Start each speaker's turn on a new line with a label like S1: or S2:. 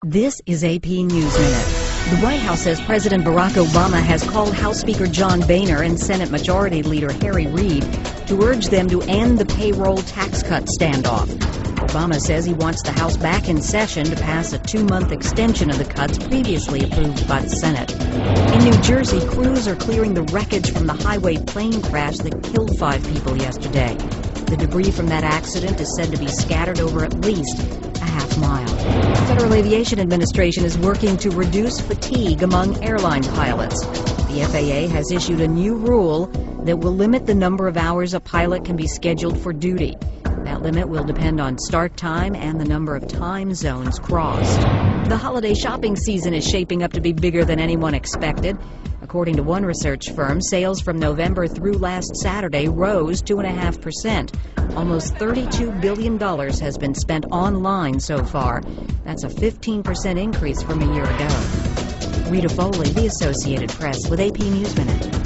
S1: This is AP News Minute. The White House says President Barack Obama has called House Speaker John Boehner and Senate Majority Leader Harry Reid to urge them to end the payroll tax cut standoff. Obama says he wants the House back in session to pass a 2-month extension of the cuts previously approved by the Senate. In New Jersey, crews are clearing the wreckage from the highway plane crash that killed 5 people yesterday. The debris from that accident is said to be scattered over at least a half-mile. The Federal Aviation Administration is working to reduce fatigue among airline pilots. The FAA has issued a new rule that will limit the number of hours a pilot can be scheduled for duty. That limit will depend on start time and the number of time zones crossed. The holiday shopping season is shaping up to be bigger than anyone expected. According to one research firm, sales from November through last Saturday rose 2.5%. Almost $32 billion has been spent online so far. That's a 15% increase from a year ago. Rita Foley, The Associated Press, with AP News Minute.